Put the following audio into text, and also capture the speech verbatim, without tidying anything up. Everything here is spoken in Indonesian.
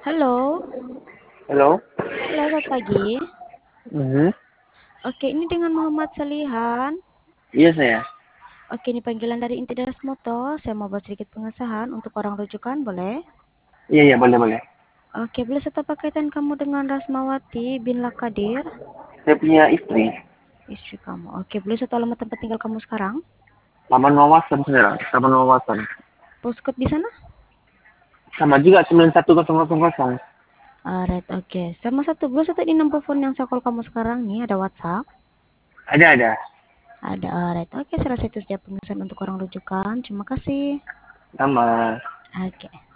Halo. Halo? Halo, selamat pagi. Mhm. Oke, ini dengan Muhammad Salihan. Iya saya. Oke, ini panggilan dari Inti Daras Moto. Saya mau buat sedikit pengesahan untuk orang rujukan, boleh? Iya iya boleh boleh. Oke, boleh serta pakaian kamu dengan Rasmawati bin Lakadir, Saya punya istri. istri kamu. Oke, boleh serta alamat tempat tinggal kamu sekarang? Taman Wawasan saudara. Taman Wawasan. Postcode di sana? Sama juga sembilan satu nol nol nol. Alright, oke. Sama satu, boleh satu di nomor phone yang saya call kamu sekarang nih, ada WhatsApp? Ada ada. Ada, alright. Oke, saya rasa itu setiap pengesahan untuk orang rujukan. Terima kasih. Sama. Oke.